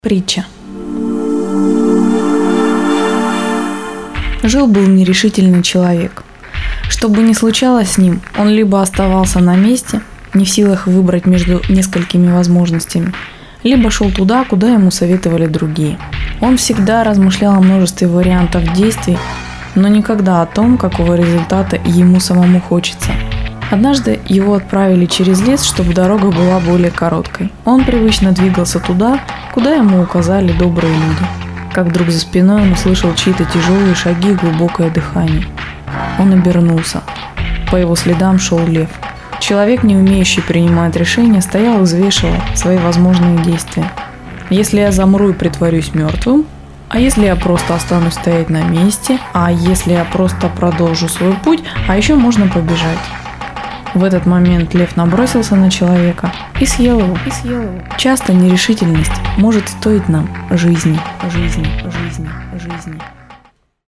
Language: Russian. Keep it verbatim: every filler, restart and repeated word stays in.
Притча. Жил-был нерешительный человек. Что бы ни случалось с ним, он либо оставался на месте, не в силах выбрать между несколькими возможностями, либо шел туда, куда ему советовали другие. Он всегда размышлял о множестве вариантов действий, но никогда о том, какого результата ему самому хочется. Однажды его отправили через лес, чтобы дорога была более короткой. Он привычно двигался туда, куда ему указали добрые люди. Как вдруг за спиной он услышал чьи-то тяжелые шаги и глубокое дыхание. Он обернулся. По его следам шел лев. Человек, не умеющий принимать решения, стоял и взвешивал свои возможные действия. Если я замру и притворюсь мертвым? А если я просто останусь стоять на месте? А если я просто продолжу свой путь? А еще можно побежать. В этот момент лев набросился на человека и съел его. И съел его. Часто нерешительность может стоить нам жизни, жизни, жизни, жизни.